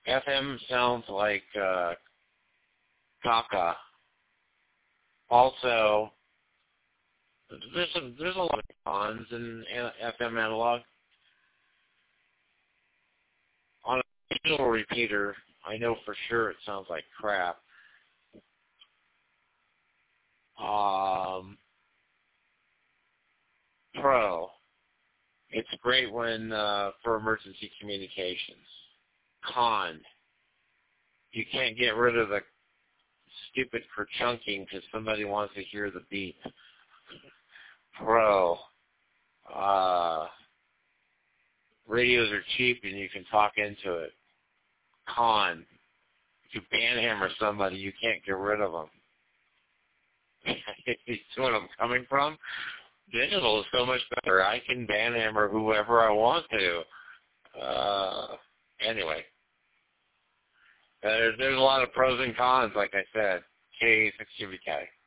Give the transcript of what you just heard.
FM sounds like caca. Also, there's a lot of cons in FM analog. On a digital repeater, I know for sure it sounds like crap. Pro, it's great when for emergency communications. Con, you can't get rid of the stupid kerchunking because somebody wants to hear the beep. Pro, radios are cheap and you can talk into it. Con, if you banhammer somebody, you can't get rid of them. You see what I'm coming from? Digital is so much better. I can banhammer whoever I want to. Anyway, there's a lot of pros and cons, like I said. K6QBK.